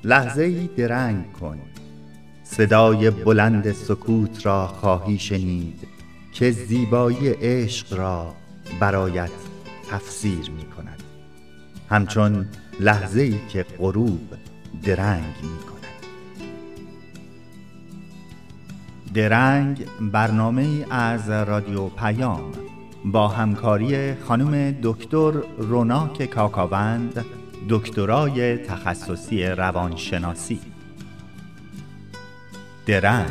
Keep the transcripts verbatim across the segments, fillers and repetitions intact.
لحظه‌ای درنگ کن، صدای بلند سکوت را خواهی شنید که زیبایی عشق را برایت تفسیر می کند، همچون لحظه‌ای که غروب درنگ می کند. درنگ برنامه‌ای از رادیو پیام با همکاری خانم دکتر روناک کاکاوند، دکترای تخصصی روانشناسی. درنگ.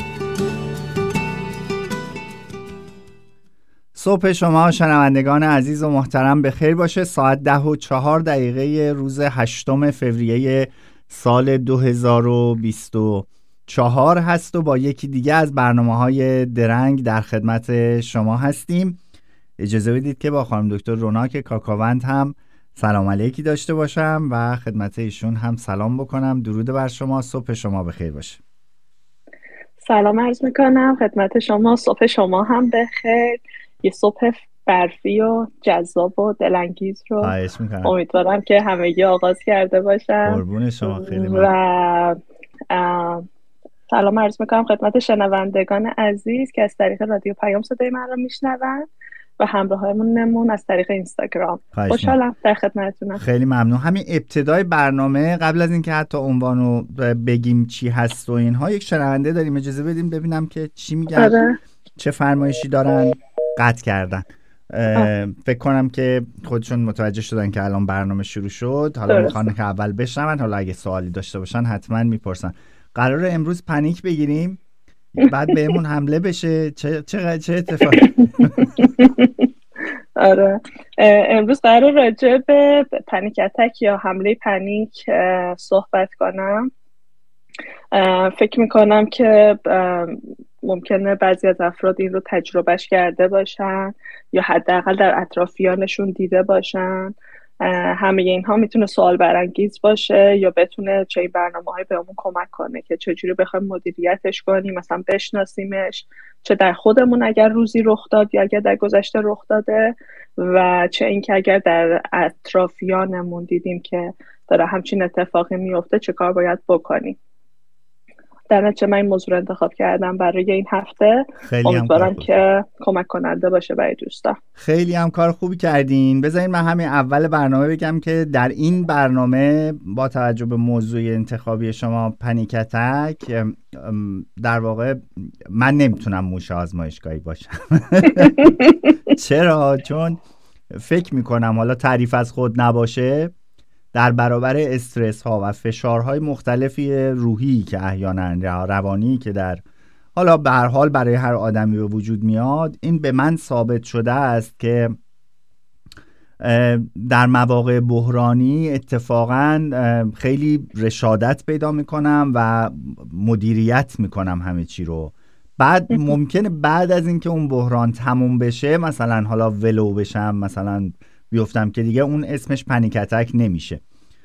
صبح شما شنوندگان عزیز و محترم بخیر باشه. ساعت ده و چهار دقیقه روز هشتم فوریه سال دو هزار و بیست و چهار هست و با یکی دیگه از برنامه‌های درنگ در خدمت شما هستیم. اجازه بدید که با خانم دکتر روناک کاکاوند هم سلام علیکی داشته باشم و خدمت ایشون هم سلام بکنم. درود بر شما، صبح شما بخیر باشه. سلام عرض میکنم خدمت شما، صبح شما هم بخیر. یه صبح برفی و جذاب و دلانگیز رو امیدوارم که همگی آغاز کرده باشن. قربون شما، خیلی و سلام عرض میکنم خدمت شنوندگان عزیز که از طریق رادیو پیام صدای من رو میشنون و همراهمونمون از طریق اینستاگرام. خوشحالم در خدمتتونم. خیلی ممنون. همین ابتدای برنامه قبل از اینکه حتی عنوانو بگیم چی هست و اینها، یک شنونده داریم، اجازه بدیم ببینم که چی میگن. آره. چه فرمایشی دارن. قطع کردن. فکر کنم که خودشون متوجه شدن که الان برنامه شروع شد، حالا میخوان که اول بشنون، حالا اگه سوالی داشته باشن حتما میپرسن. قراره امروز پنیک بگیریم بعد بهمون حمله بشه. چه چه چه اتفاقی؟ آره، امروز قرار راجع به پنیک اتک یا حمله پنیک صحبت کنم. فکر میکنم که ممکنه بعضی از افراد این رو تجربهش کرده باشن یا حداقل در اطرافیانشون دیده باشن. همه اینها میتونه سوال برانگیز باشه یا بتونه چه این برنامه‌های بهمون کمک کنه که چجوری بخوایم مدیریتش کنیم، مثلا بشناسیمش، چه در خودمون اگر روزی رخ داد یا اگر در گذشته رخ داده، و چه اینکه اگر در اطرافیانمون دیدیم که داره همچین اتفاقی میفته چه کار باید بکنیم. در نتیجه من این موضوع رو انتخاب کردم برای این هفته. امیدوارم که کمک کننده باشه برای دوستا. خیلی هم کار خوبی کردین. بذارین من همین اول برنامه بگم که در این برنامه با توجه به موضوع انتخابی شما پنیک اتک، در واقع من نمیتونم موش آزمایشگاهی باشم. چرا؟ چون فکر میکنم حالا تعریف از خود نباشه، در برابر استرس ها و فشارهای مختلفی روحی که احیانا روانی که در حالا به هر حال برای هر آدمی به وجود میاد، این به من ثابت شده است که در مواقع بحرانی اتفاقا خیلی رشادت پیدا میکنم و مدیریت میکنم همه چی رو. بعد ممکنه بعد از اینکه اون بحران تموم بشه، مثلا حالا ولو بشم، مثلا بیفتم، که دیگه اون اسمش پنیک اتک نمیشه.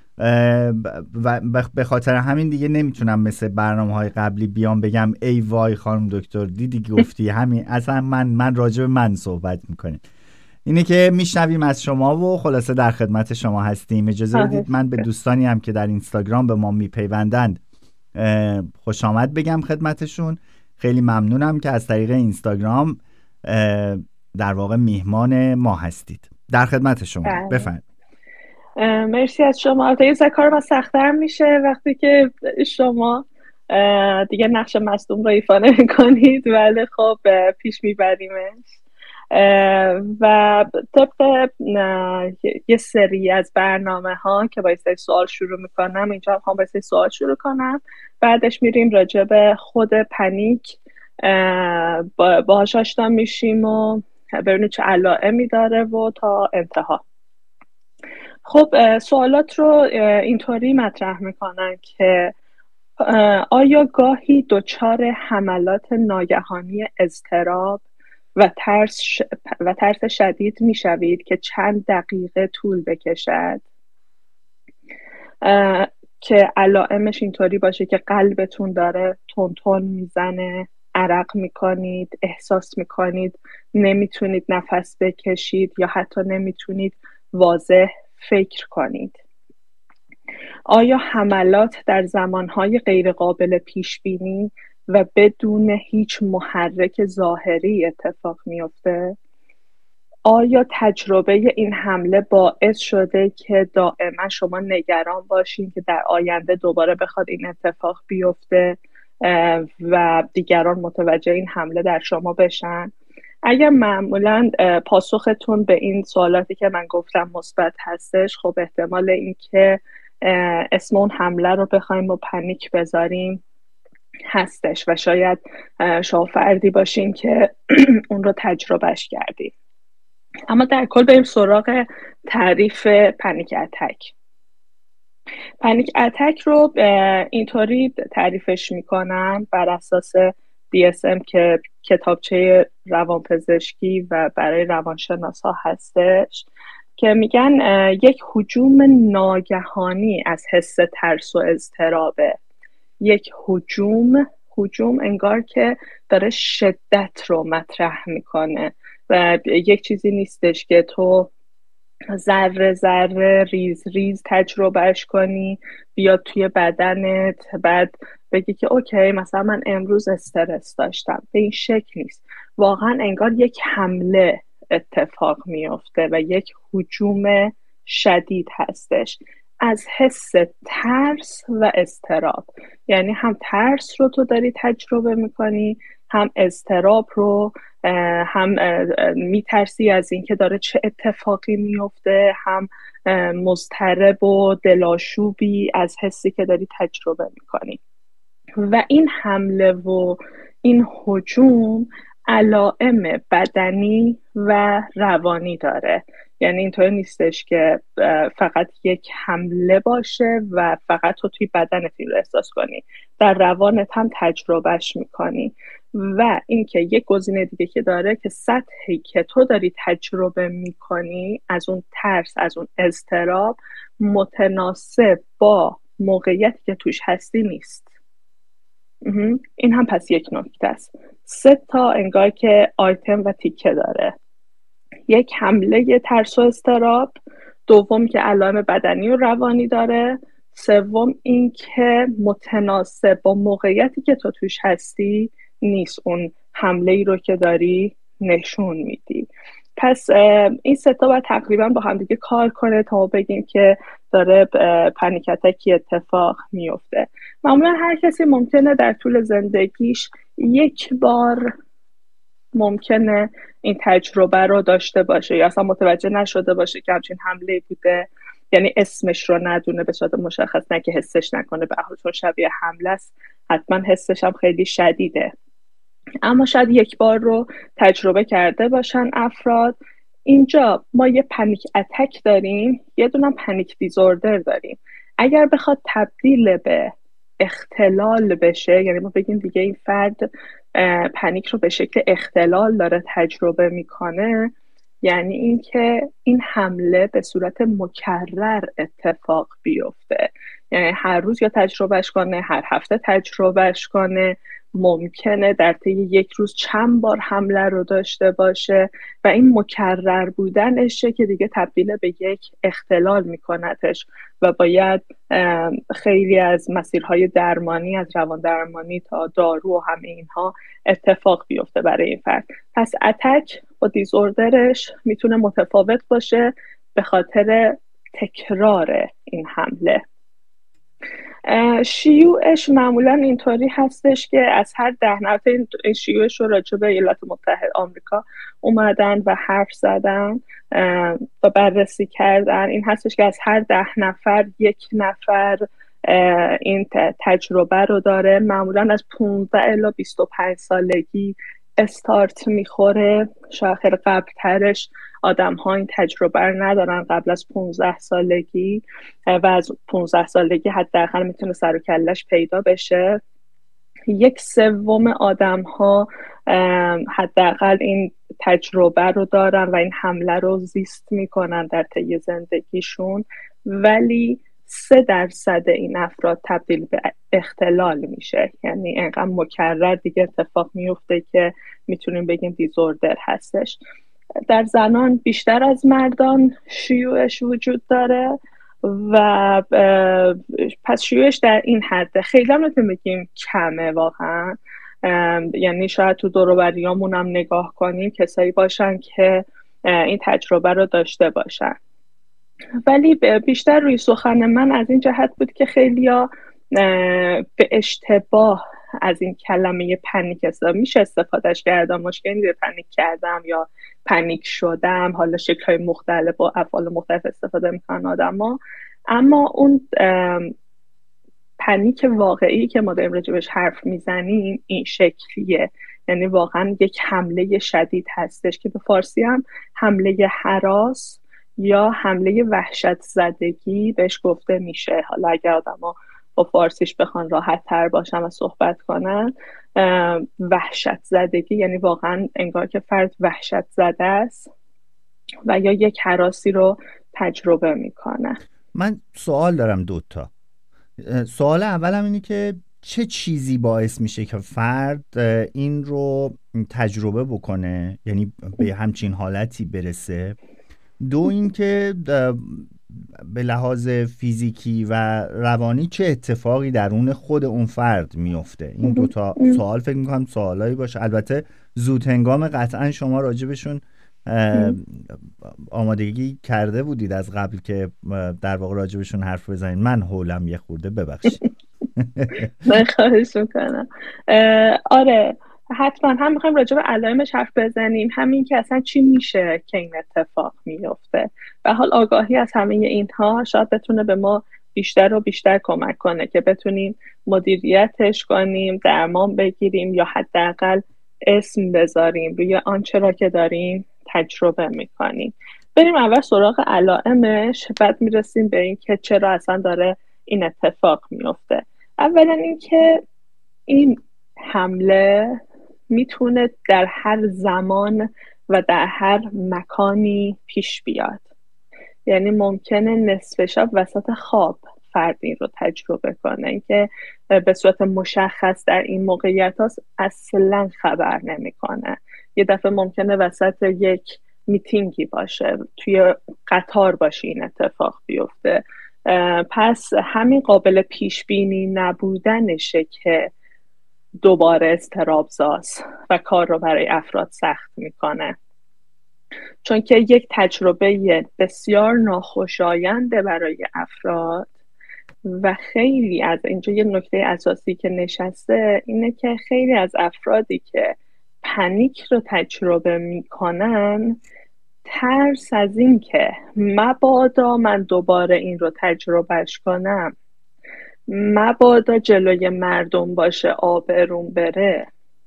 و به خاطر همین دیگه نمیتونم مثل برنامه‌های قبلی بیام بگم ای وای خانم دکتر دیدی گفتی همین، اصلا من من راجع به من صحبت میکنیم. اینه که میشنویم از شما و خلاصه در خدمت شما هستیم. اجازه بدید من به دوستانی هم که در اینستاگرام به ما میپیوندند خوش آمد بگم خدمتشون. خیلی ممنونم که از طریق اینستاگرام در واقع میهمان ما هستید. در خدمت شما. بفرمایید. مرسی از شما. البته این کار ما سخت‌تر میشه وقتی که شما دیگه نقش مصدوم رو ایفا نمی‌کنید، ولی خب پیش میبریمش. و طبق یه سری از برنامه ها که با یه سوال شروع میکنم، اینجا هم با یه سوال شروع کنم، بعدش میریم راجع به خود پنیک باهاش آشنا میشیم و ببینیم چه علائمی داره و تا انتها. خب سوالات رو اینطوری مطرح میکنن که آیا گاهی دچار حملات ناگهانی اضطراب و ترس ش... و ترس شدید میشوید که چند دقیقه طول بکشد؟ که علائمش اینطوری باشه که قلبتون داره تون تون میزنه، عرق میکنید، احساس میکنید نمیتونید نفس بکشید یا حتی نمیتونید واضح فکر کنید. آیا حملات در زمانهای غیرقابل پیش بینی و بدون هیچ محرک ظاهری اتفاق میفته؟ آیا تجربه این حمله باعث شده که دائما شما نگران باشین که در آینده دوباره بخواد این اتفاق بیفته و دیگران متوجه این حمله در شما بشن؟ اگر معمولا پاسختون به این سوالاتی که من گفتم مثبت هستش، خب احتمال این که اسم اون حمله رو بخوایم و پنیک بذاریم هستش و شاید شما فردی باشین که اون رو تجربهش کردید. اما در کل بریم سراغ تعریف پنیک اتک. پنیک اتک رو اینطوری تعریفش میکنم بر اساس دی اس ام که کتابچه روانپزشکی و برای روانشناس ها هستش، که میگن یک هجوم ناگهانی از حس ترس و اضطرابه. یک هجوم هجوم انگار که داره شدت رو مطرح میکنه و یک چیزی نیستش که تو ذره ذره ریز ریز تجربهش کنی بیاد توی بدنت بعد بگی که اوکی مثلا من امروز استرس داشتم. به این شکل نیست. واقعا انگار یک حمله اتفاق میفته و یک هجوم شدید هستش از حس ترس و اضطراب. یعنی هم ترس رو تو داری تجربه میکنی، هم اضطراب رو، هم میترسی از اینکه داره چه اتفاقی میفته، هم مضطرب و دلاشوبی از حسی که داری تجربه میکنی. و این حمله و این هجوم علائم بدنی و روانی داره. یعنی اینطور نیستش که فقط یک حمله باشه و فقط تو توی بدنت رو احساس کنی، در روانت هم تجربهش میکنی. و اینکه یک گزینه دیگه که داره که سطحی که تو داری تجربه میکنی از اون ترس، از اون اضطراب متناسب با موقعیتی که توش هستی نیست. این هم پس یک نکته است. سه تا انگار که آیتم و تیکه داره. یک حمله ترس و اضطراب، دوم که علائم بدنی و روانی داره، سوم این که متناسب با موقعیتی که تو توش هستی نیست، اون حمله ای رو که داری نشون میدی. پس این سه تا باید تقریبا با هم دیگه کار کنه تا بگیم که داره پنیک اتکی اتفاق میفته. معمولا هر کسی ممکنه در طول زندگیش یک بار ممکنه این تجربه رو داشته باشه یا اصلا متوجه نشده باشه که همچین حمله بوده، یعنی اسمش رو ندونه به صورت مشخص، نه که حسش نکنه به حال چون شبیه حمله است حتما حسش هم خیلی شدیده، اما شاید یک بار رو تجربه کرده باشن افراد. اینجا ما یه پنیک اتک داریم، یه دونم پنیک دیزوردر داریم. اگر بخواد تبدیل به اختلال بشه، یعنی ما بگیم دیگه این فرد پنیک رو به شکل اختلال داره تجربه میکنه، یعنی اینکه این حمله به صورت مکرر اتفاق بیفته. یعنی هر روز یا تجربهش کنه، هر هفته تجربهش کنه، ممکنه در طی یک روز چند بار حمله رو داشته باشه و این مکرر بودنشه که دیگه تبدیل به یک اختلال میکنتش و باید خیلی از مسیرهای درمانی، از روان درمانی تا دارو و همه اینها اتفاق بیفته برای این فرد. پس اتک با دیزوردرش میتونه متفاوت باشه به خاطر تکرار این حمله. شیوعش معمولا اینطوری هستش که از هر ده نفر، این شیوعش رو راجع به ایالات متحده آمریکا اومدن و حرف زدن و بررسی کردن، این هستش که از هر ده نفر یک نفر این تجربه رو داره. معمولا از پانزده الی بیست و پنج سالگی استارت میخوره، شاید خیلی قبل ترش آدم ها این تجربه رو ندارن قبل از پانزده سالگی و از پانزده سالگی حداقل میتونه سر و کلش پیدا بشه. یک سوم آدم ها حداقل این تجربه رو دارن و این حمله رو زیست میکنن در طی زندگیشون، ولی سه درصد این افراد تبدیل به اختلال میشه، یعنی اینقدر مکرر دیگه اتفاق میفته که میتونیم بگیم دیزوردر هستش. در زنان بیشتر از مردان شیوعش وجود داره و پس شیوعش در این حده، خیلی هم نتونیم بگیم کمه واقعا. یعنی شاید تو دور و بریامون هم نگاه کنیم کسایی باشن که این تجربه رو داشته باشن، ولی بیشتر روی سخن من از این جهت بود که خیلیا به اشتباه از این کلمه پنیک استفاده میشه استفادهش کردم، مشکلی به پنیک کردم یا پنیک شدم، حالا شکل‌های مختلف و افعال مختلف استفاده میکنن آدما، اما اون پنیک واقعی که ما داریم راجبش حرف میزنیم این شکلیه، یعنی واقعا یک حمله شدید هستش که به فارسی هم حمله هراس یا حمله وحشت زدگی بهش گفته میشه. حالا اگر آدما با فارسیش بخوان راحت تر باشن و صحبت کنن، وحشت زدگی یعنی واقعا انگار که فرد وحشت زده است و یا یک هراسی رو تجربه میکنه. من سوال دارم دوتا. سوال اولم اینه که چه چیزی باعث میشه که فرد این رو تجربه بکنه، یعنی به همچین حالتی برسه؟ دو این که به لحاظ فیزیکی و روانی چه اتفاقی درون خود اون فرد میفته؟ این دوتا سوال فکر میکنم سوالایی باشه. البته زود هنگام قطعا شما راجبشون آمادگی کرده بودید از قبل که در واقع راجبشون حرف بزنید. من حولم یه خورده، ببخشید. من خواهش میکنم. آره حتما هم میخوایم راجع به علائمش حرف بزنیم، همین که اصلا چی میشه که این اتفاق میفته. به حال آگاهی از همه اینها شاید بتونه به ما بیشتر و بیشتر کمک کنه که بتونیم مدیریتش کنیم، درمان بگیریم یا حداقل اسم بذاریم روی آنچه را که داریم تجربه میکنیم. بریم اول سراغ علائمش، بعد میرسیم به این که چرا اصلا داره این اتفاق میفته. اولا این که این حمله میتونه در هر زمان و در هر مکانی پیش بیاد. یعنی ممکنه نصف شب وسط خواب فرد این رو تجربه کنه که به صورت مشخص در این موقعیت ها اصلا خبر نمیکنه. یه دفعه ممکنه وسط یک میتینگی باشه، توی قطار باشه این اتفاق بیفته. پس همین قابل پیش بینی نبودنشه که دوباره اضطراب‌زاست و کار رو برای افراد سخت میکنه، چون که یک تجربه بسیار ناخوشاینده برای افراد و خیلی از اینجا یه نکته اساسی که نشسته اینه که خیلی از افرادی که پنیک رو تجربه میکنن ترس از این که مبادا من دوباره این رو تجربهش کنم، مبادا جلوی مردم باشه آبروم بره،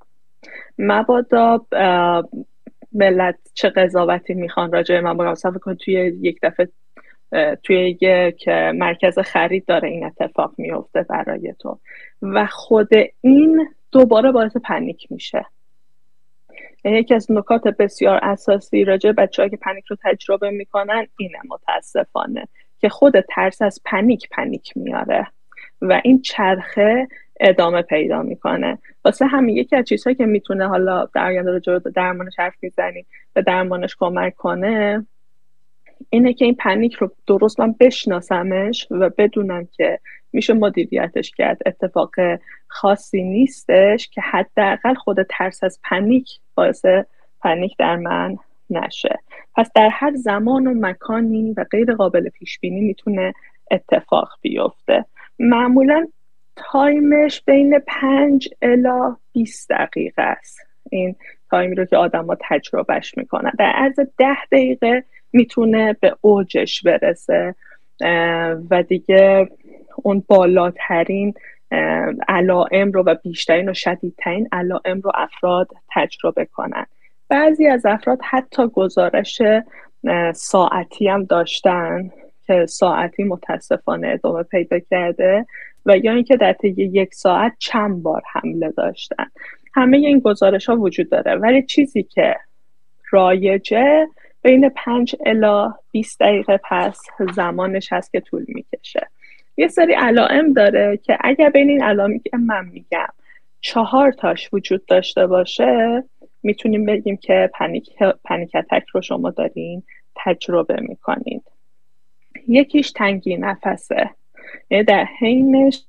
مبادا ملت چه قضاوتی میخوان راجع من بگم، صفحه کن توی یک دفعه توی یک مرکز خرید داره این اتفاق میفته برای تو و خود این دوباره باعث پنیک میشه. یکی از نکات بسیار اساسی راجع به بچه‌ها که پنیک رو تجربه میکنن اینه متاسفانه که خود ترس از پنیک پنیک میاره و این چرخه ادامه پیدا میکنه. واسه همین یکی از چیزهایی که میتونه حالا در آینده راجع به درمانش حرف میزنیم به درمانش کمک کنه اینه که این پنیک رو درست من بشناسمش و بدونم که میشه مدیریتش کرد، اتفاق خاصی نیستش که حداقل خود ترس از پنیک باعث پنیک در من نشه. پس در هر زمان و مکانی و غیر قابل پیش بینی میتونه اتفاق بیفته. معمولا تایمش بین پنج الی بیست دقیقه است، این تایمی رو که آدم ها تجربهش میکنن. در عرض ده دقیقه میتونه به اوجش برسه و دیگه اون بالاترین علائم رو و بیشترین و شدیدترین علائم رو افراد تجربه کنن. بعضی از افراد حتی گزارش ساعتی هم داشتن که ساعتی متاسفانه ادامه پیدا کرده و یا اینکه در طی یک ساعت چند بار حمله داشتن. همه این گزارش ها وجود داره، ولی چیزی که رایجه بین پنج الی بیست دقیقه پس زمانش هست که طول میکشه. یه سری علائم داره که اگر بین این علائمی که من میگم چهار تاش وجود داشته باشه میتونیم بگیم که پنیک پنیک اتک رو شما دارین تجربه میکنید. یکیش تنگی نفسه، یعنی در حینش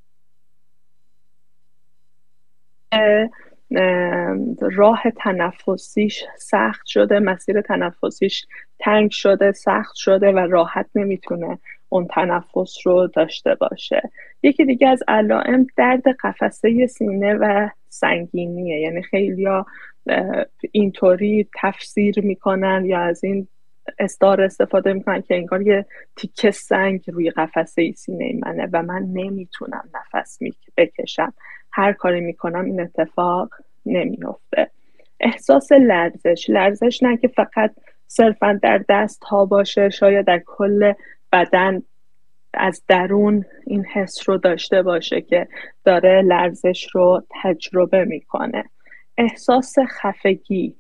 راه تنفسیش سخت شده، مسیر تنفسیش تنگ شده، سخت شده و راحت نمیتونه اون تنفس رو داشته باشه. یکی دیگه از علائم درد قفسه سینه و سنگینیه، یعنی خیلیا اینطوری تفسیر میکنن یا از این استار استفاده میکنن که انگار یه تیکه سنگ روی قفسه سینه منه و من نمیتونم نفس بکشم، هر کاری میکنم این اتفاق نمیفته. احساس لرزش، لرزش نه که فقط صرفا در دست ها باشه، شاید در کل بدن از درون این حس رو داشته باشه که داره لرزش رو تجربه میکنه. احساس خفگی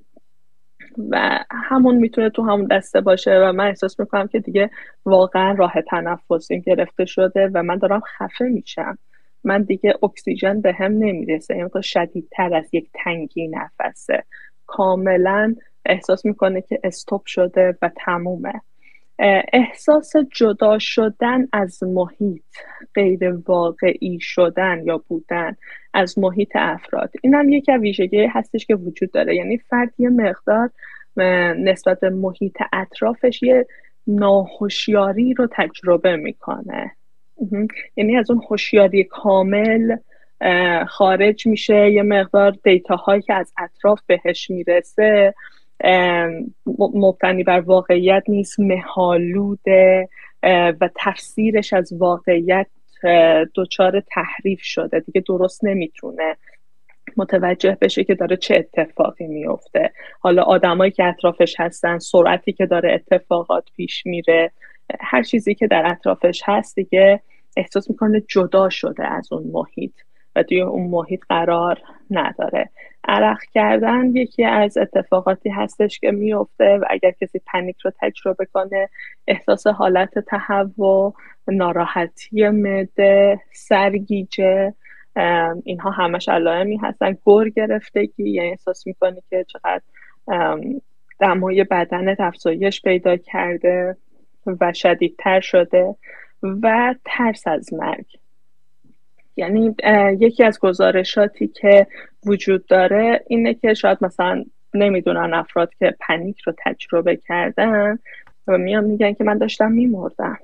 و همون میتونه تو همون دسته باشه و من احساس میکنم که دیگه واقعا راه تنفسیم گرفته شده و من دارم خفه میشم، من دیگه اکسیژن به هم نمیرسه، این شدیدتر از یک تنگی نفسه، کاملا احساس میکنه که استوب شده و تمومه. احساس جدا شدن از محیط، غیر واقعی شدن یا بودن از محیط افراد، این هم یکی از ویژگی هستش که وجود داره، یعنی فرد یه مقدار نسبت به محیط اطرافش یه ناهوشیاری رو تجربه میکنه، یعنی از اون هوشیاری کامل خارج میشه، یه مقدار دیتاهایی که از اطراف بهش میرسه مبتنی بر واقعیت نیست، مه‌آلوده و تفسیرش از واقعیت دچار تحریف شده، دیگه درست نمیتونه متوجه بشه که داره چه اتفاقی میفته، حالا آدمایی که اطرافش هستن، سرعتی که داره اتفاقات پیش میره، هر چیزی که در اطرافش هست دیگه احساس میکنه جدا شده از اون محیط و توی اون محیط قرار نداره. عرق کردن یکی از اتفاقاتی هستش که میفته و اگر کسی پنیک رو تجربه کنه احساس حالت تهوع، ناراحتی معده، سرگیجه، اینها همش علائمی هستن. گر گرفتگی، یعنی احساس میکنی که چقدر دمای بدنت افزایش پیدا کرده و شدیدتر شده. و ترس از مرگ، یعنی یکی از گزارشاتی که وجود داره اینه که شاید مثلا نمیدونن افراد که پنیک رو تجربه کردن و میان میگن که من داشتم میمردم.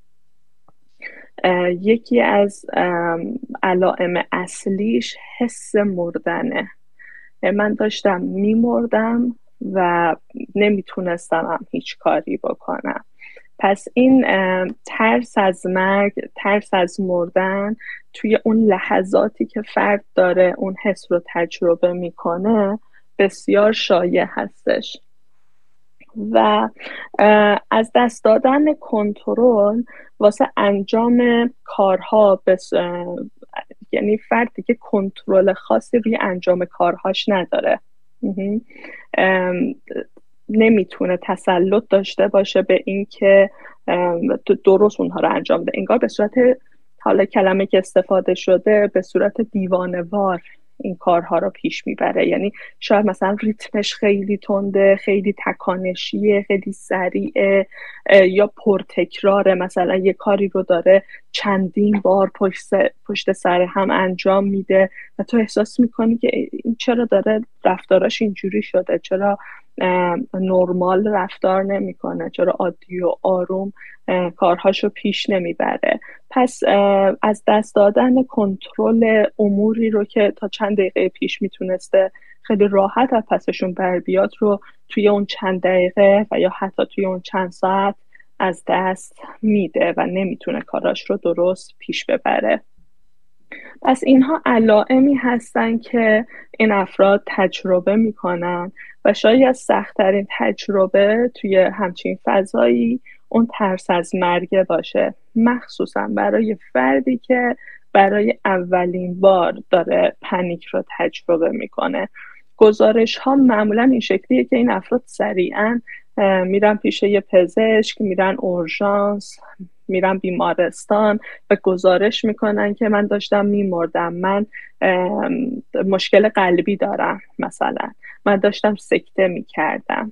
یکی از علائم اصلیش حس مردنه، من داشتم میمردم و نمیتونستم هم هیچ کاری بکنم. پس این ترس از مرگ، ترس از مردن توی اون لحظاتی که فرد داره اون حس رو تجربه میکنه بسیار شایع هستش. و از دست دادن کنترل واسه انجام کارها بس... یعنی فرد دیگه کنترل خاصی روی انجام کارهاش نداره، نمیتونه تسلط داشته باشه به این که درست اونها رو انجام بده، انگار به صورت، حالا کلمه که استفاده شده، به صورت دیوانه‌وار این کارها رو پیش میبره. یعنی شاید مثلا ریتمش خیلی تنده، خیلی تکانشیه، خیلی سریعه یا پرتکراره، مثلا یه کاری رو داره چندین بار پشت, پشت سر هم انجام میده و تو احساس میکنی که این چرا داره رفتاراش اینجوری شده، چرا نرمال رفتار نمیکنه، چرا عادی و آروم کارهاشو پیش نمیبره. پس از دست دادن کنترل اموری رو که تا چند دقیقه پیش میتونسته خیلی راحت از پسشون بر بیاد رو توی اون چند دقیقه و یا حتی توی اون چند ساعت از دست میده و نمیتونه کاراش رو درست پیش ببره. پس اینها علائمی هستن که این افراد تجربه میکنن و شاید سخت‌ترین تجربه توی همچین فضایی اون ترس از مرگ باشه، مخصوصا برای فردی که برای اولین بار داره پنیک رو تجربه میکنه. گزارش ها معمولا این شکلیه که این افراد سریعا میرن پیش یه پزشک، میرن اورژانس، میرن بیمارستان و گزارش میکنن که من داشتم میمردم، من مشکل قلبی دارم، مثلا من داشتم سکته میکردم.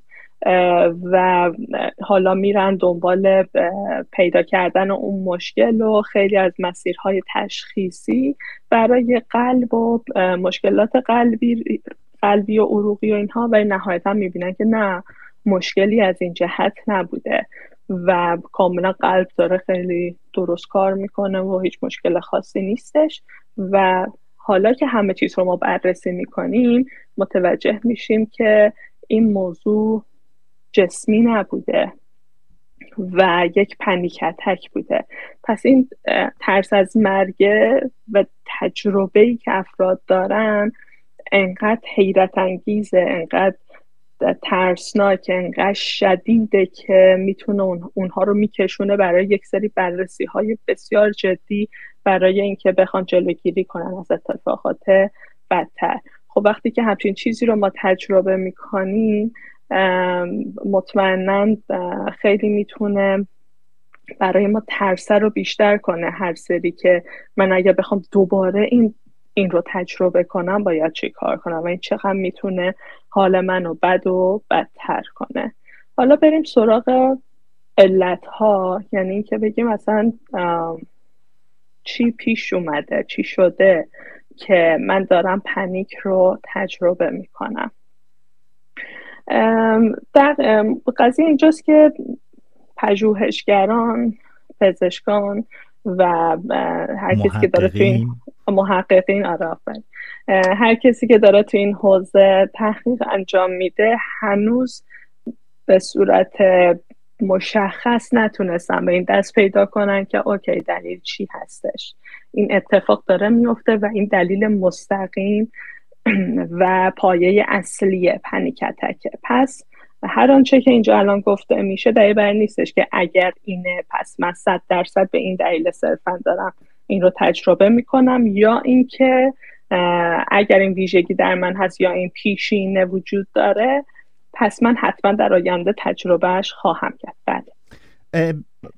و حالا میرن دنبال پیدا کردن اون مشکل و خیلی از مسیرهای تشخیصی برای قلب و مشکلات قلبی قلبی و عروقی و اینها، و نهایتا میبینن که نه، مشکلی از این جهت نبوده و کاملا قلب داره خیلی درست کار میکنه و هیچ مشکل خاصی نیستش. و حالا که همه چیز رو ما بررسی میکنیم متوجه میشیم که این موضوع جسمی نبوده و یک پنیک اتک بوده. پس این ترس از مرگ و تجربه‌ای که افراد دارن انقدر حیرت انگیزه، انقدر ترسناک، انقدر شدیده که میتونه اون، اونها رو میکشونه برای یک سری بررسی های بسیار جدی برای اینکه بخوان جلوگیری کنن از اتفاقات بدتر. خب وقتی که همچین چیزی رو ما تجربه میکنیم مطمئناً خیلی میتونه برای ما ترس رو بیشتر کنه. هر سری که من اگه بخوام دوباره این این رو تجربه کنم باید چی کار کنم و این چقدر میتونه حال منو بد و بدتر کنه. حالا بریم سراغ علتها، یعنی این که بگیم مثلا چی پیش اومده، چی شده که من دارم پنیک رو تجربه میکنم. در قضیه اینجاست که پژوهشگران، پزشکان و هر کسی که داره تو این محققین آره هر کسی که داره تو این حوزه تحقیق انجام میده هنوز به صورت مشخص نتونستن به این دست پیدا کنن که اوکی دلیل چی هستش، این اتفاق داره میفته و این دلیل مستقیم و پایه اصلی پنیک اتکه. پس هر آنچه که اینجا الان گفته میشه دلیل بر نیستش که اگر اینه پس من صد درصد به این دلیل صرفا دارم این رو تجربه میکنم، یا اینکه اگر این ویژگی در من هست یا این پیشینه وجود داره پس من حتما در آینده تجربهش خواهم کرد. بله.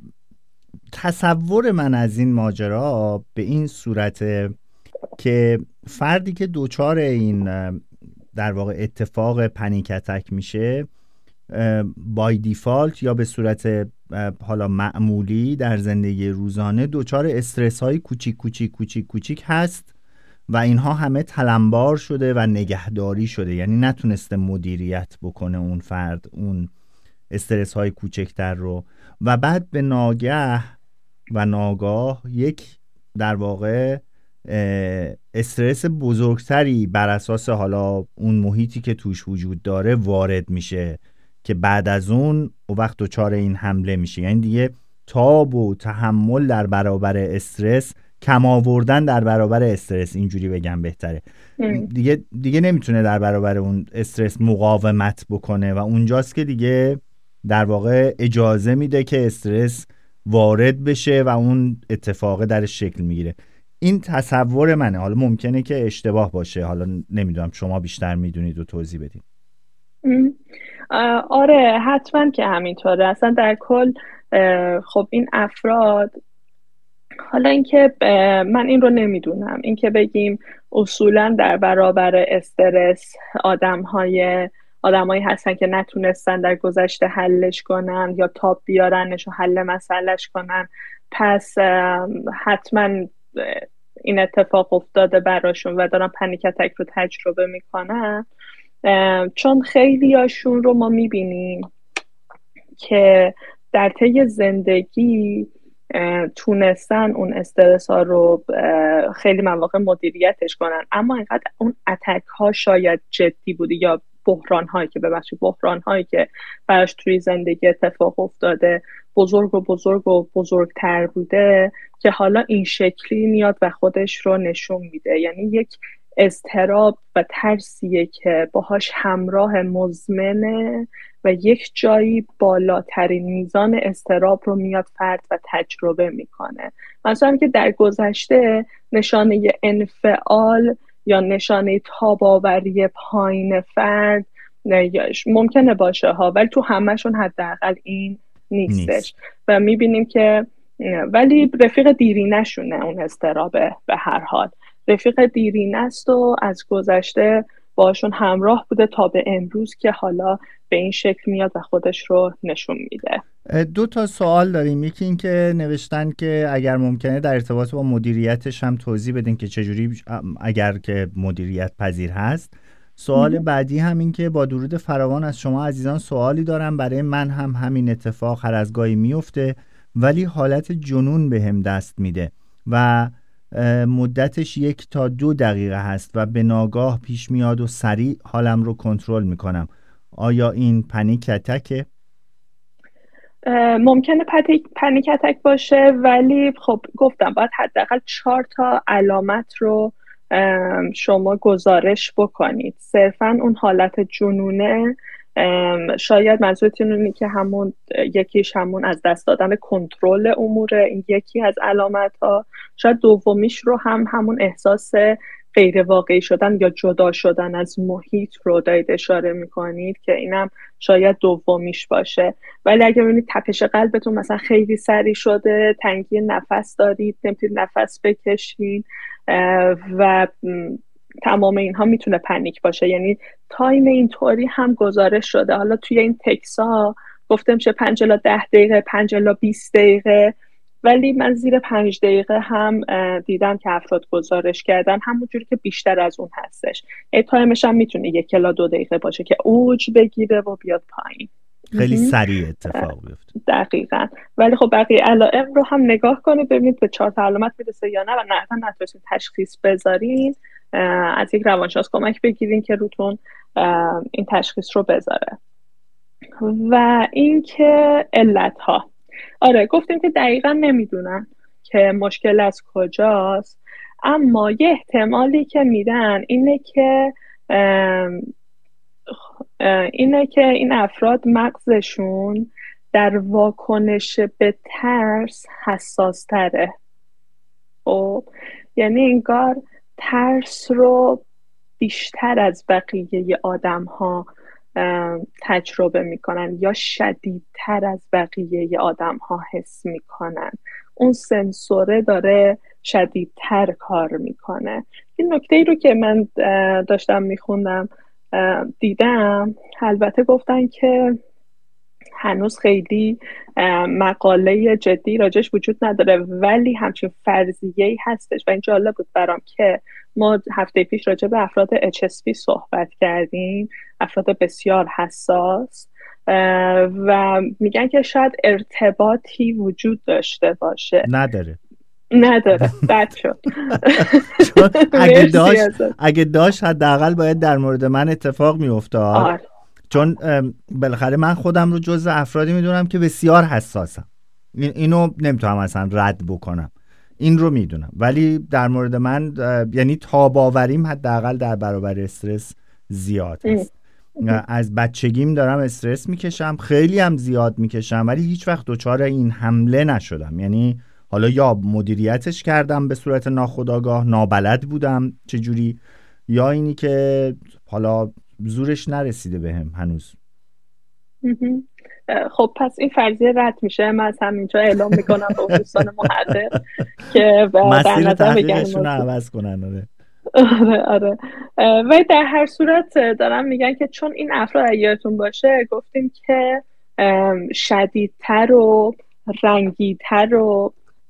تصور من از این ماجرا به این صورته که فردی که دوچار این در واقع اتفاق پنیک اتک میشه بای دیفالت یا به صورت حالا معمولی در زندگی روزانه دوچار استرس های کوچیک کوچیک کوچیک کوچیک هست و اینها همه تلمبار شده و نگهداری شده، یعنی نتونسته مدیریت بکنه اون فرد اون استرس های کوچکتر رو و بعد به ناگه و ناگاه یک در واقع استرس بزرگتری بر اساس حالا اون محیطی که توش وجود داره وارد میشه که بعد از اون وقت دچار این حمله میشه. یعنی دیگه تاب و تحمل در برابر استرس، کم آوردن در برابر استرس، اینجوری بگم بهتره، دیگه دیگه نمیتونه در برابر اون استرس مقاومت بکنه و اونجاست که دیگه در واقع اجازه میده که استرس وارد بشه و اون اتفاق درش شکل میگیره. این تصور منه، حالا ممکنه که اشتباه باشه، حالا نمیدونم شما بیشتر میدونید و توضیح بدید. آره حتما که همینطوره. اصلا در کل خب این افراد، حالا اینکه من این رو نمیدونم، اینکه بگیم اصولا در برابر استرس آدم‌های آدمایی هستن که نتونستن در گذشته حلش کنن یا تاب بیارنش و حل مسئلهش کنن، پس حتما این اتفاق افتاده براشون و دارن پنیک اتک رو تجربه میکنن. چون خیلی هاشون رو ما میبینیم که در طی زندگی تونستن اون استرس ها رو خیلی مواقع مدیریتش کنن، اما اینقدر اون اتک ها شاید جدی بوده یا بحران هایی که ببخشید بحران هایی که براش توی زندگی اتفاق افتاده بزرگ و بزرگ و بزرگتر بوده که حالا این شکلی میاد و خودش رو نشون میده. یعنی یک اضطراب و ترسیه که باهاش همراه مزمنه و یک جایی بالاترین میزان اضطراب رو میاد فرد و تجربه میکنه. مثلا که در گذشته نشانه انفعال یا نشانه تاباوری پایین فرد ممکنه باشه ها، ولی تو همهشون حداقل این نیستش نیست. و میبینیم که ولی رفیق دیرینه‌شونه اون اضطرابه، به هر حال رفیق دیرینه است و از گذشته باشون همراه بوده تا به امروز که حالا به این شکل میاد و خودش رو نشون میده. دو تا سوال داریم. یکی این که نوشتن که اگر ممکنه در ارتباط با مدیریتش هم توضیح بدین که چجوری اگر که مدیریت پذیر هست. سوال بعدی هم این که با درود فراوان از شما عزیزان سوالی دارم. برای من هم همین اتفاق هر از گاهی میفته ولی حالت جنون به هم دست میده و مدتش یک تا دو دقیقه هست و به ناگاه پیش میاد و سریع حالم رو کنترل میکنم. آیا این پنیک اتکه؟ ممکنه پنیک اتک باشه ولی خب گفتم باید حداقل چهار تا علامت رو شما گزارش بکنید. صرفا اون حالت جنونه شاید منظورتون اینه که همون یکیش همون از دست دادن کنترل اموره، این یکی از علامت ها. شاید دومیش رو هم همون احساس غیر واقعی شدن یا جدا شدن از محیط رو دارید اشاره میکنید که اینم شاید دومیش باشه. ولی اگه ببینید تپش قلبتون مثلا خیلی سریع شده، تنگی نفس دارید، نمیتونید نفس بکشید و تمام اینها میتونه پنیک باشه. یعنی تایم اینطوری هم گزارش شده. حالا توی این تکسا گفته میشه پنج الی ده دقیقه، پنج الی بیست دقیقه، ولی من زیر پنج دقیقه هم دیدم که افراد گزارش کردن، همونجوری که بیشتر از اون هستش. ای تایمش هم میتونه یک الی دو دقیقه باشه که اوج بگیره و بیاد پایین. خیلی سریع اتفاق بیفته. دقیقاً. ولی خب بقیه علائم رو هم نگاه کنید ببینید به چهار علامت میرسه یا نه و نه نتونید تشخیص بذارین، از یک روانشناس کمک بگیرین که روتون این تشخیص رو بذاره. و اینکه علت ها، آره گفتیم که دقیقاً نمیدونن که مشکل از کجاست، اما یه احتمالی که میدن اینه که اینه که این افراد مغزشون در واکنش به ترس حساس تره. خب یعنی انگار ترس رو بیشتر از بقیه آدم ها تجربه میکنن یا شدیدتر از بقیه آدم ها حس میکنن. اون سنسوره داره شدیدتر کار میکنه. این نکته ای رو که من داشتم میخوندم دیدم، البته گفتن که هنوز خیلی مقاله جدی راجش وجود نداره ولی همچین فرضیه‌ای هستش و این جالب بود برام که ما هفته پیش راجع به افراد اچ اس پی صحبت کردیم، افراد بسیار حساس، و میگن که شاید ارتباطی وجود داشته باشه. نداره نداره بد شد. اگه داشت اگه داشت حداقل باید در مورد من اتفاق میافتاد، چون بالاخره من خودم رو جزو افرادی میدونم که بسیار حساسم. اینو نمیتونم اصلا رد بکنم، این رو میدونم، ولی در مورد من یعنی تاباوریم حداقل در برابر استرس زیاد هست. از بچگیم دارم استرس میکشم، خیلی هم زیاد میکشم، ولی هیچ وقت دچار این حمله نشدم. یعنی حالا یا مدیریتش کردم به صورت ناخودآگاه، نابلد بودم چجوری، یا اینی که حالا زورش نرسیده بهم هنوز. خب پس این فرضیه رد میشه. من از همینجا اعلام میکنم به دوستان محقق که مسیر تحقیقشون رو عوض کنن. آره آره آره و در هر صورت دارم میگن که چون این افراد یادتون باشه گفتیم که شدیدتر و رنگیتر و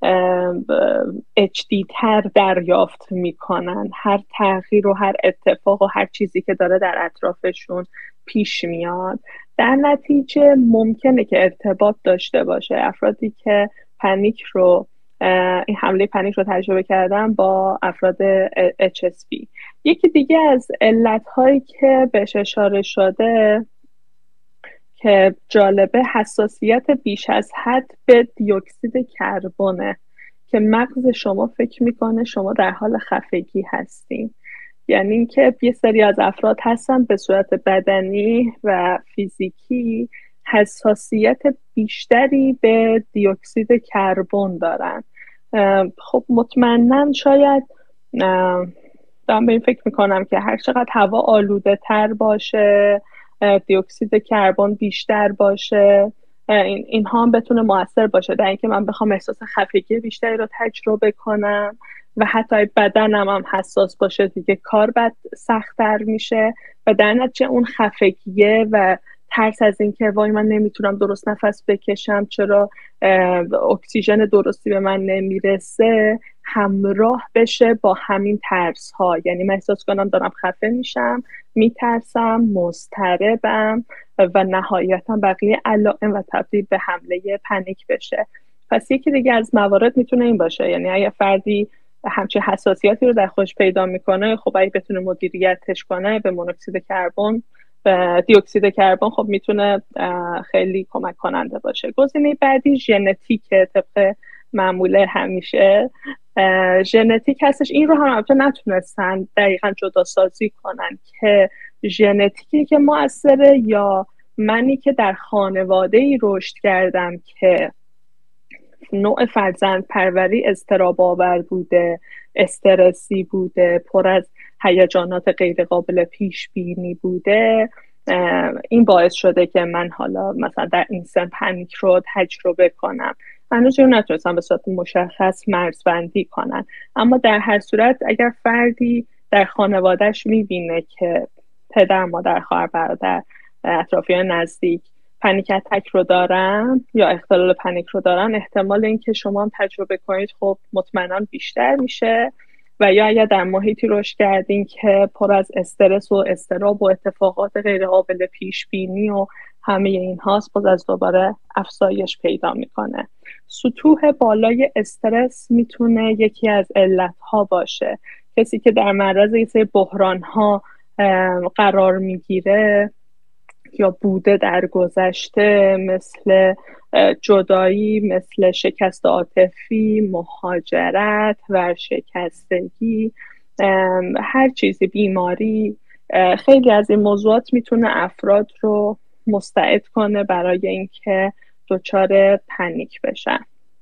اچ دی تر دریافت میکنن هر تغییر و هر اتفاق و هر چیزی که داره در اطرافشون پیش میاد. در نتیجه ممکنه که ارتباط داشته باشه افرادی که پنیک رو این حمله پنیک رو تجربه کردن با افراد اچ اس پی. یکی دیگه از علت‌هایی که بهش اشاره شده که جالبه حساسیت بیش از حد به دی اکسید کربونه که مغز شما فکر میکنه شما در حال خفگی هستین. یعنی اینکه یه سری از افراد هستن به صورت بدنی و فیزیکی حساسیت بیشتری به دی اکسید کربن دارن. خب مطمئناً شاید دارم به این فکر میکنم که هر چقدر هوا آلوده تر باشه، دی اکسید کربن بیشتر باشه، این اینها هم بتونه موثر باشه در اینکه من بخوام احساس خفگی بیشتری رو تجربه کنم و حتی بدنم هم حساس باشه دیگه کار بعد سخت‌تر میشه و در نتیجه اون خفگیه و ترس از این که وای من نمیتونم درست نفس بکشم، چرا اکسیژن درستی به من نمیرسه، همراه بشه با همین ترس ها. یعنی من احساس کنم دارم خفه میشم، میترسم، مضطربم و نهایتا بقیه علائم و تبدیل به حمله پنیک بشه. پس یکی دیگه از موارد میتونه این باشه، یعنی اگه فردی همچین حساسیتی رو در خودش پیدا میکنه، خب اگه بتونه مدیریتش کنه به مونوکسید کربن و دی اکسید کربن، خب میتونه خیلی کمک کننده باشه. گزینه بعدی ژنتیکه، طبق معموله همیشه ژنتیک هستش. این رو هم البته نتونستن دقیقا جدا سازی کنن که ژنتیکی که مؤثره یا منی که در خانواده‌ای رشد کردم که نوع فرزند پروری اضطراب آور بوده، استرسی بوده، پر از هیجانات غیر قابل پیش بینی بوده، این باعث شده که من حالا مثلا در این سن پنیک رو تجربه کنم. هنوز رو نتونستم به صورت مشخص مرزبندی کنن، اما در هر صورت اگر فردی در خانوادهش میبینه که پدر، مادر، خواهر، برادر، اطرافیان نزدیک پنیک اتک رو دارن یا اختلال پنیک رو دارن، احتمال اینکه شما هم تجربه کنید خب مطمئنا بیشتر میشه. و یا اگر در محیطی رشد کردین که پر از استرس و اضطراب و اتفاقات غیر قابل پیش بینی و همه این هاست، باز از دوباره افزایش پیدا میکنه. سطوح بالای استرس میتونه یکی از علتها باشه. کسی که در معرض یه سری بحران ها قرار میگیره یا بوده در گذشته، مثل جدایی، مثل شکست عاطفی، مهاجرت، ورشکستگی، هر چیزی، بیماری، خیلی از این موضوعات میتونه افراد رو مستعد کنه برای اینکه دچار پنیک بشن.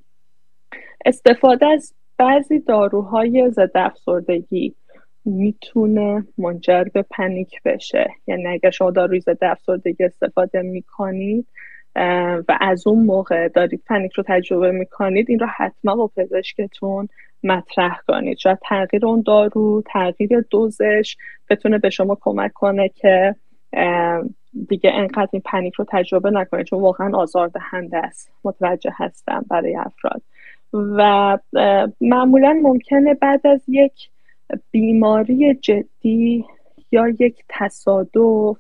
استفاده از بعضی داروهای ضد افسردگی میتونه منجر به پنیک بشه. یعنی اگر شما داروی ضد افسردگی استفاده میکنید و از اون موقع دارید پنیک رو تجربه میکنید، این رو حتما با پزشکتون مطرح کنید. شاید تغییر اون دارو، تغییر دوزش بتونه به شما کمک کنه که دیگه انقدر این پنیک رو تجربه نکنید، چون واقعا آزاردهنده است. متوجه هستم برای افراد. و معمولا ممکنه بعد از یک بیماری جدی یا یک تصادف،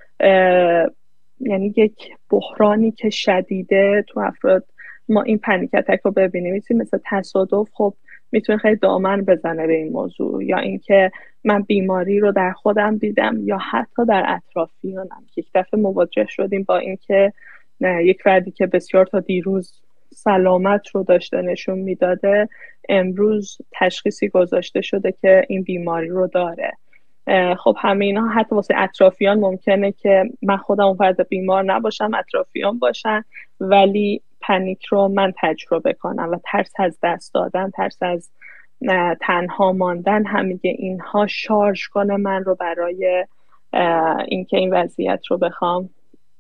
یعنی یک بحرانی که شدیده تو افراد، ما این پنیک اتک رو ببینیم. میتونه مثل تصادف خب میتونه خیلی دامن بزنه به این موضوع، یا اینکه من بیماری رو در خودم دیدم یا حتی در اطرافیانم. یک دفعه مواجه شدیم با اینکه یک فردی که بسیار تا دیروز سلامت رو داشته نشون میداده، امروز تشخیصی گذاشته شده که این بیماری رو داره. خب همه اینا حتی واسه اطرافیان ممکنه که من خودم اون فرد بیمار نباشم، اطرافیان باشن، ولی پنیک رو من تجربه کنم و ترس از دست دادن، ترس از تنها ماندن، همه اینها شارژ کنه من رو برای اینکه این وضعیت رو بخوام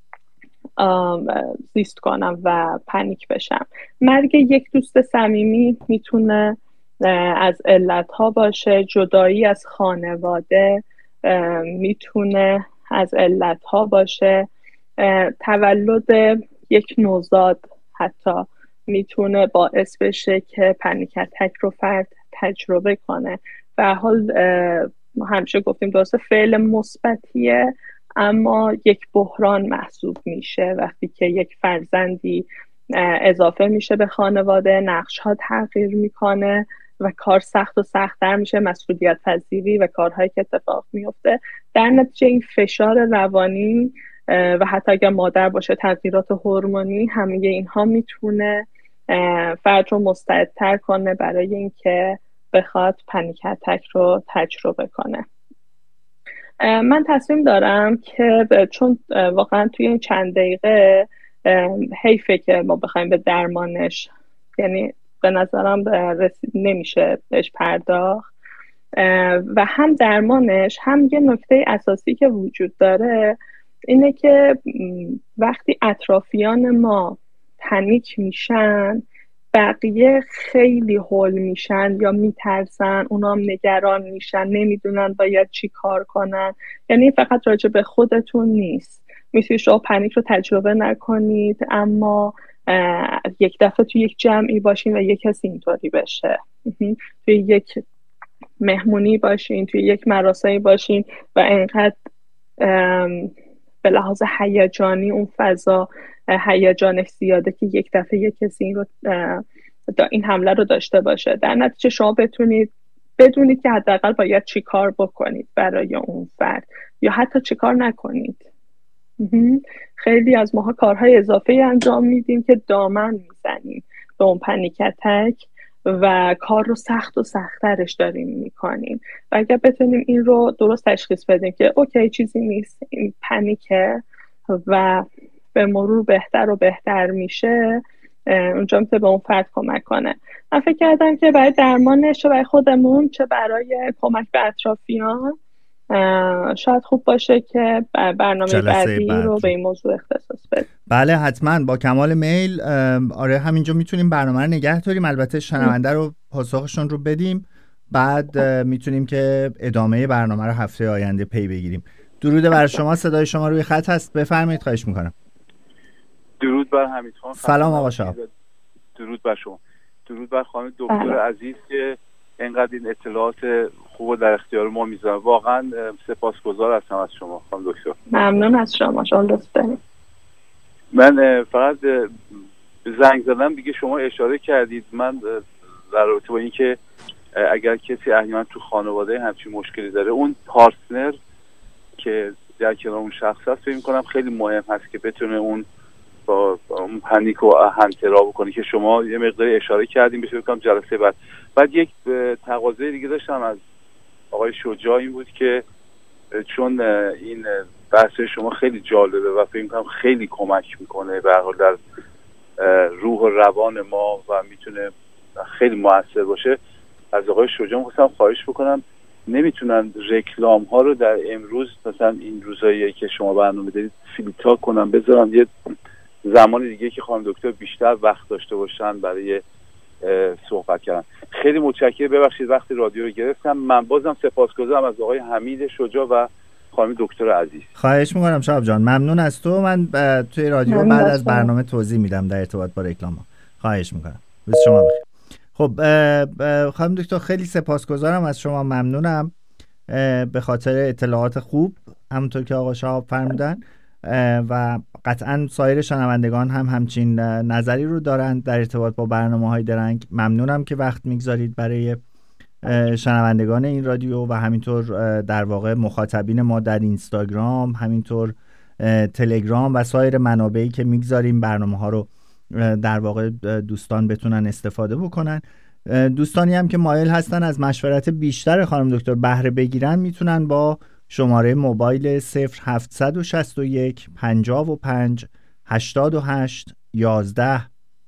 زیست کنم و پنیک بشم. مرگ یک دوست صمیمی میتونه از علتها باشه. جدایی از خانواده میتونه از علتها باشه. تولد یک نوزاد حتی میتونه باعث بشه که پنیک اتک رو فرد تجربه کنه. به حال همیشه گفتیم درسته فعل مثبتیه، اما یک بحران محسوب میشه وقتی که یک فرزندی اضافه میشه به خانواده، نقش‌ها تغییر میکنه و کار سخت و سخت‌تر میشه، مسئولیت پذیری و کارهایی که اتفاق میفته. در نتیجه این فشار روانی و حتی اگر مادر باشه تغییرات هورمونی، همه اینها میتونه فرد رو مستعدتر کنه برای اینکه بخواد پنیک اتک رو تجربه کنه. من تصمیم دارم که چون واقعا توی این چند دقیقه حیفه که ما بخوایم به درمانش، یعنی به نظرم رسید نمیشه بهش پرداخت، و هم درمانش هم یه نکته اساسی که وجود داره اینه که وقتی اطرافیان ما پنیک میشن، بقیه خیلی هول میشن یا میترسن، اونا هم نگران میشن، نمیدونن باید چی کار کنن. یعنی فقط راجع به خودتون نیست. میتونید شما پنیک رو تجربه نکنید، اما یک دفعه توی یک جمعی باشین و یک کسی اینطوری بشه، توی یک مهمونی باشین، توی یک مراسمی باشین و اینقدر به لحاظ هیجانی اون فضا هیجانش زیاده که یک دفعه یک کسی این رو این حمله رو داشته باشه. در نتیجه شما بتونید بدونید که حداقل باید چی کار بکنید برای اون فرد، یا حتی چی کار نکنید. خیلی از ماها کارهای اضافه انجام میدیم که دامن میزنیم به اون پنیک اتک و کار رو سخت و سخت‌ترش داریم میکنیم. و اگر بتونیم این رو درست تشخیص بدیم که اوکی چیزی نیست، این پنیکه و به مرور بهتر و بهتر میشه، اونجا میتونه به اون فرد کمک کنه. من فکر کردم که برای درمانش، چه برای خودمون چه برای کمک به اطرافیان، شاید خوب باشه که برنامه بعدی بعد. رو به این موضوع اختصاص بدیم. بله حتما، با کمال میل. آره همینجا میتونیم برنامه رو نگه داریم، البته شنونده رو پاسخشون رو بدیم، بعد میتونیم که ادامه برنامه رو هفته آینده پی بگیریم. درود بر شما، صدای شما روی خط هست، بفرمایید. خواهش میکنم. درود بر حمید خان. سلام آقا شاه. درود بر شما. درود بر خانم دکتر عزیز که اینقدر این اطلاعات خوب در اختیار ما میذارن. واقعا سپاسگزار هستم از شما خانم دکتر. ممنون از شما. شما لطف دارید. من فقط زنگ زدم دیگه، شما اشاره کردید، من در رابطه با این که اگر کسی احیانا تو خانواده همچین مشکلی داره، اون پارتنر که در کنار اون شخص هست، فکر می‌کنم خیلی مهم هست که بتونه اون با اون پنیک و همترا بکنه که شما یه مقدار اشاره کردیم. بشه بکنم جلسه بعد بعد یک تقاضای دیگه داشتم از آقای شجاع، این بود که چون این بحث شما خیلی جالبه و فکر می‌کنم خیلی کمک میکنه به هر حال در روح و روان ما و میتونه خیلی موثر باشه، از آقای شجاع می‌خواستم خواهش بکنم نمیتونن رکلام ها رو در امروز، مثلا این روزایی که شما برنامه دارید، فیلتر کنن بذارن یه زمان دیگه که خانم دکتر بیشتر وقت داشته باشن برای صحبت کردن. خیلی متشکرم. ببخشید وقتی رادیو رو گرفتم. من بازم سپاسگزارم از آقای حمید شجاع و خانم دکتر عزیز. خواهش میکنم شهاب جان، ممنون از تو. من توی رادیو بعد از برنامه توضیح میدم در ارتباط با رکلام ها. خواهش میکنم. روز شما بخیر. خب خانم دکتر خیلی سپاسگزارم از شما، ممنونم به خاطر اطلاعات خوب همونطور که آقا شهاب فرمودن و قطعا سایر شنوندگان هم همچین نظری رو دارند در ارتباط با برنامه‌های درنگ. ممنونم که وقت میگذارید برای شنوندگان این رادیو و همینطور در واقع مخاطبین ما در اینستاگرام، همینطور تلگرام و سایر منابعی که میگذاریم برنامه‌ها رو در واقع دوستان بتونن استفاده بکنن. دوستانی هم که مایل هستن از مشورت بیشتر خانم دکتر بهره بگیرن، میتونن با شماره موبایل صفر هفت شش یک پنجاه و پنج هشتاد و هشت یازده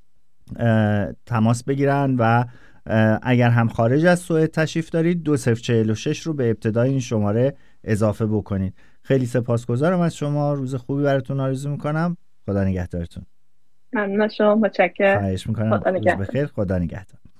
تماس بگیرن و اگر هم خارج از سوئد تشریف دارید دو صفر چهل و شش رو به ابتدای این شماره اضافه بکنید. خیلی سپاسگزارم از شما، روز خوبی براتون آرزو میکنم. خدا نگهدارتون. ممنون شما، متشکرم. خواهش میکنم. روز بخیر. خدا نگهدار.